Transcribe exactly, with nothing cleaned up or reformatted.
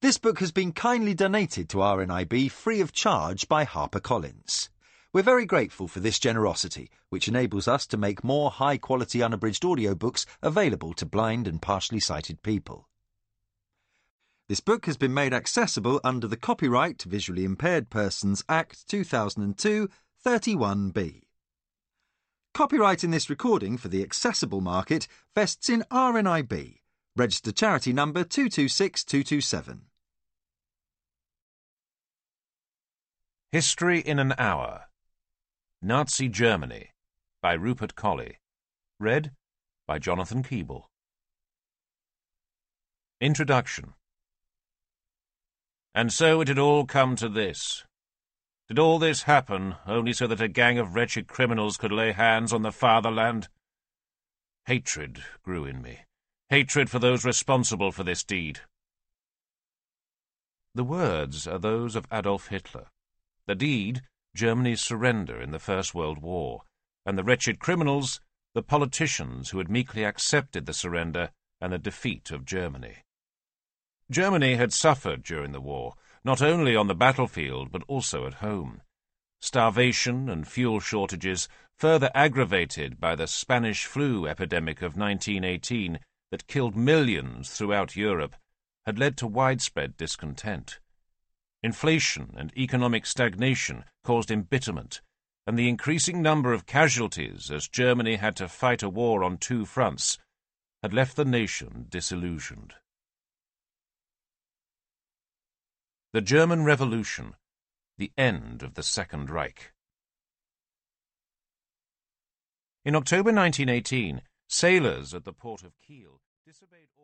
This book has been kindly donated to R N I B free of charge by HarperCollins. We're very grateful for this generosity, which enables us to make more high-quality unabridged audiobooks available to blind and partially sighted people. This book has been made accessible under the Copyright Visually Impaired Persons Act two thousand two, thirty-one B. Copyright in this recording for the accessible market vests in R N I B, registered charity number two two six two two seven. History in an Hour. Nazi Germany by Rupert Colley. Read by Jonathan Keeble. Introduction. And so it had all come to this. Did all this happen only so that a gang of wretched criminals could lay hands on the fatherland? Hatred grew in me. Hatred for those responsible for this deed. The words are those of Adolf Hitler. The deed, Germany's surrender in the First World War, and the wretched criminals, the politicians who had meekly accepted the surrender and the defeat of Germany. Germany had suffered during the war, not only on the battlefield but also at home. Starvation and fuel shortages, further aggravated by the Spanish flu epidemic of nineteen eighteen that killed millions throughout Europe, had led to widespread discontent. Inflation and economic stagnation caused embitterment, and the increasing number of casualties as Germany had to fight a war on two fronts had left the nation disillusioned. The German Revolution, the end of the Second Reich. In October nineteen eighteen, sailors at the port of Kiel disobeyed